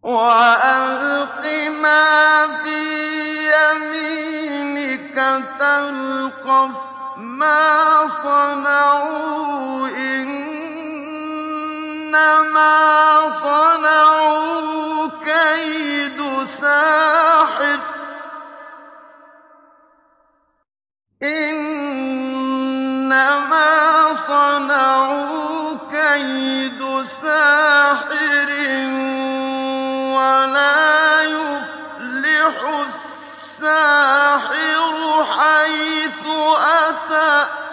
وَأَلْقِ مَا فِي يَمِينِكَ تَلْقَفْ مَا صَنَعُوا ۖ إِنَّمَا صَنَعُوا كَيْدُ سَاحِرٍ وَلَا يُفْلِحُ السَّاحِرُ حَيْثُ أَتَىٰ